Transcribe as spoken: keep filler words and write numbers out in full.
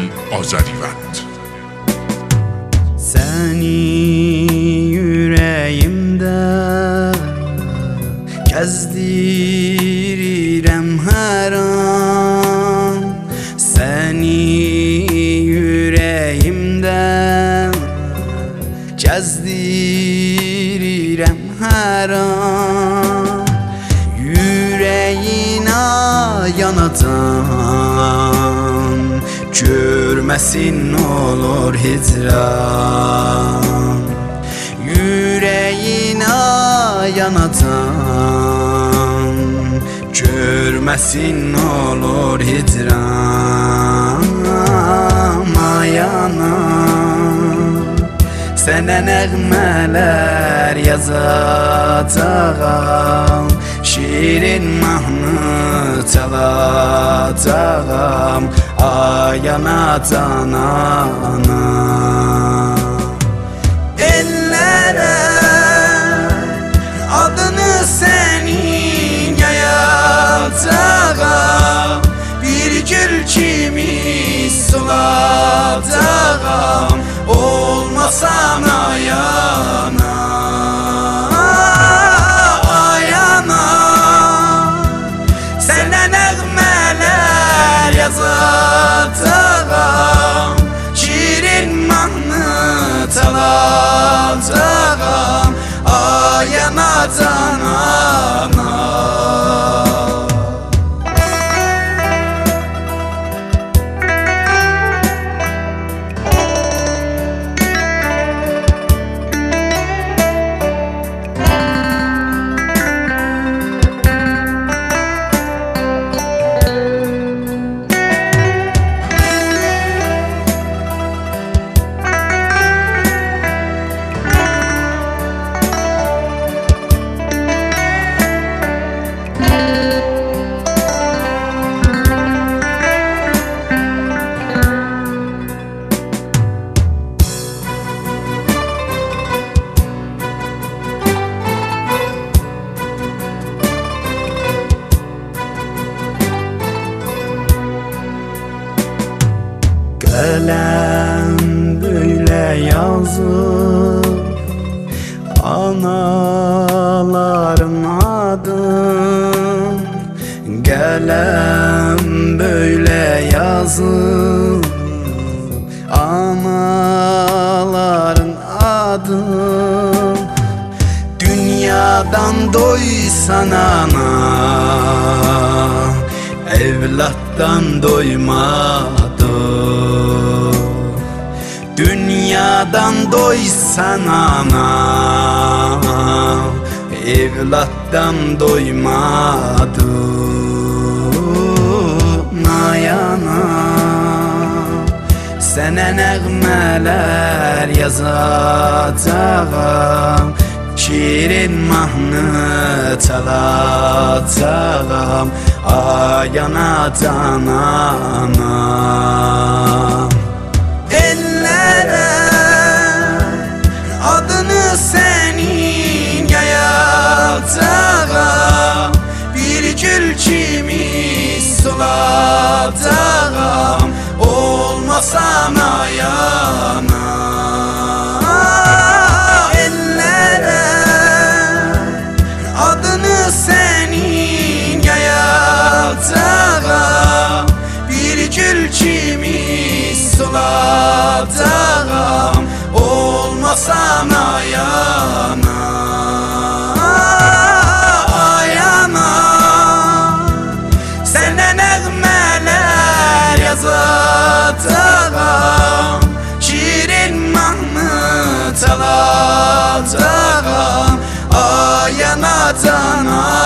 Azərivənd. Səni yüreğimdə gezdirirəm hər an, səni yüreğimdə gezdirirəm hər an. Yüreğinə yanatan görməsin olur hicran. Yüreğinə yanatan görməsin olur hicran. Ayana sənə nəğmələr yazacağam, şirin mahnı çalacağam ayana canana. Ellərə adını sənin yayacağam, bir gül kimi solacağam, olmasam ayana. Ayana sənə nəğmələr yazacağam, şirin mahnı çalacağam ayana canana. Gələm böyle yazır anaların adın, gələm böyle yazır anaların adın. Dünyadan doysan ana, evlattan doymadı. Dünyadan doysan ana, evlattan doymadı. Ayana sənə nəğmələr yazacağam, şirin mahnı çalacağam ayana canana. Ellərə adını sənin yayacağam, bir gül kimi solacağam, olmasam ayana. Ellərə adını sənin yayacağam, bir gül kimi solacağam, olmasam ayana. Ayana sənə nəğmələr yazacağam, şirin mahnı çalacağam ayana canana.